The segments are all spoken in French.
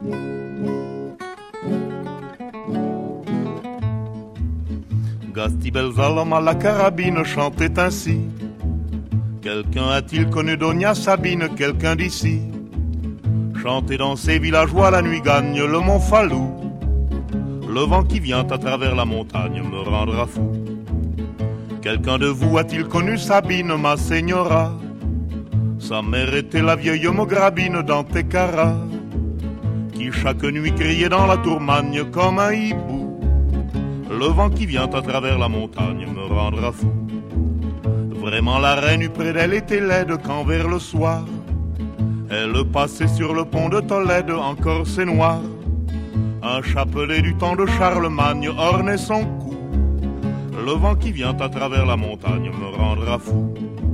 Gastibelzalom à la carabine chantait ainsi. Quelqu'un a-t-il connu Donia Sabine, quelqu'un d'ici? Chanter dans ces villageois, la nuit gagne le mont Falou. Le vent qui vient à travers la montagne me rendra fou. Quelqu'un de vous a-t-il connu Sabine, ma señora? Sa mère était la vieille Mograbine d'Antequera, qui chaque nuit criait dans la tourmagne comme un hibou. Le vent qui vient à travers la montagne me rendra fou. Vraiment la reine eut près d'elle était laide quand vers le soir elle passait sur le pont de Tolède encore c'est noir. Un chapelet du temps de Charlemagne ornait son cou. Le vent qui vient à travers la montagne me rendra fou.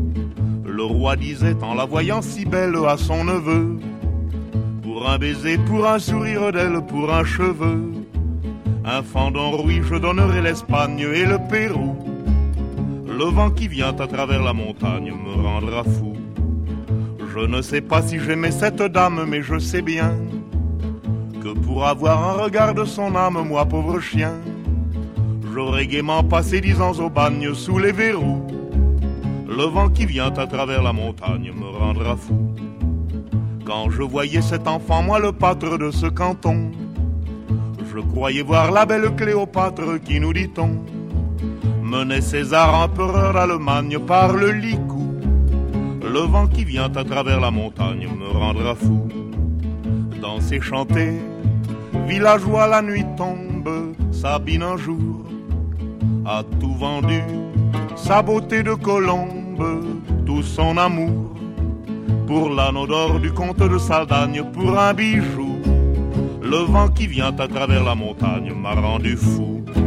Le roi disait en la voyant si belle à son neveu, pour un baiser, pour un sourire d'elle, pour un cheveu, un fendon rouille je donnerai l'Espagne et le Pérou. Le vent qui vient à travers la montagne me rendra fou. Je ne sais pas si j'aimais cette dame, mais je sais bien que pour avoir un regard de son âme, moi pauvre chien, j'aurais gaiement passé 10 ans au bagne sous les verrous. Le vent qui vient à travers la montagne me rendra fou. Quand je voyais cet enfant, moi le pâtre de ce canton, je croyais voir la belle Cléopâtre qui, nous dit-on, menait César empereur d'Allemagne par le licou. Le vent qui vient à travers la montagne me rendra fou. Danser, chanter, villageois, la nuit tombe. Sabine un jour a tout vendu, sa beauté de colombe, tout son amour, pour l'anneau d'or du comte de Saldagne, pour un bijou. Le vent qui vient à travers la montagne m'a rendu fou.